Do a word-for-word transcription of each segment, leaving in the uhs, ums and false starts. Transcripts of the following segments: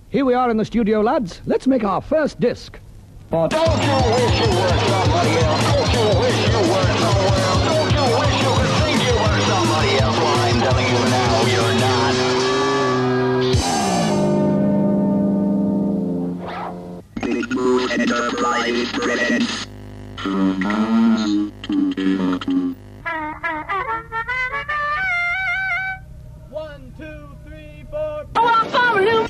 Here we are in the studio, lads. Let's make our first disc. Don't you wish you were somebody else? Don't you wish you were somewhere else? Don't you wish you could think you were somebody else? Well, I'm telling you now, you're not. Big Blue Enterprise presents. One, two, three, four. Oh, I'm following you.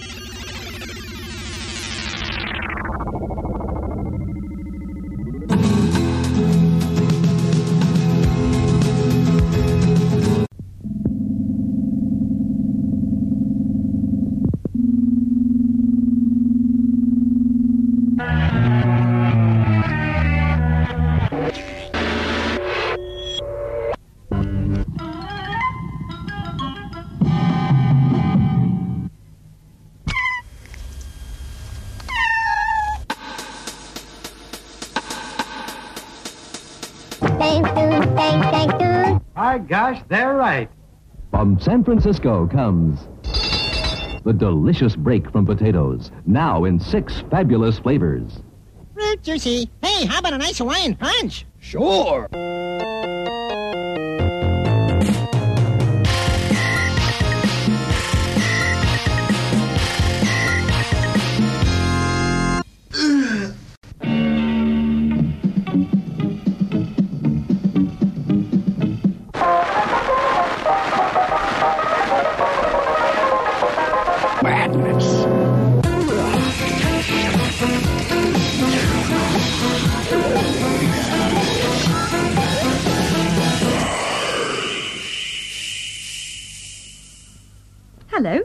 My gosh, they're right. From San Francisco comes the delicious break from potatoes, now in six fabulous flavors. Fruit juicy. Hey, how about a nice Hawaiian punch? Sure. Hello.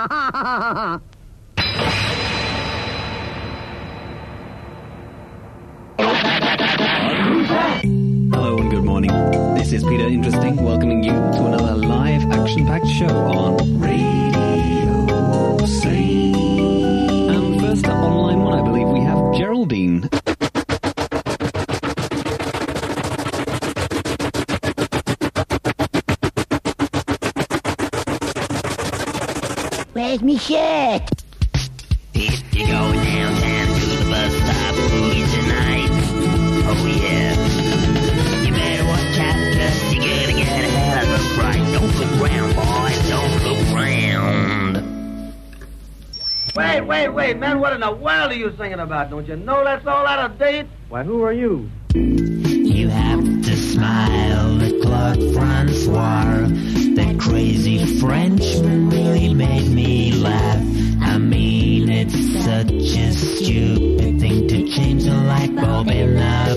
Hello and good morning. This is Peter Interesting, welcoming you to another live action-packed show on Radio C. And first up on line one, I believe we have Geraldine. Where's me shirt? If you're going downtown to the bus stop, boogie tonight. Oh yeah. You better watch out, cause you're gonna get a hell of a fright. Don't look round, boy, don't look round. Wait, wait, wait, man, what in the world are you singing about? Don't you know that's all out of date? Why, who are you? You have to smile at Claude Francois. That crazy Frenchman really made me laugh. I mean, it's such a stupid thing to change the light bulb in the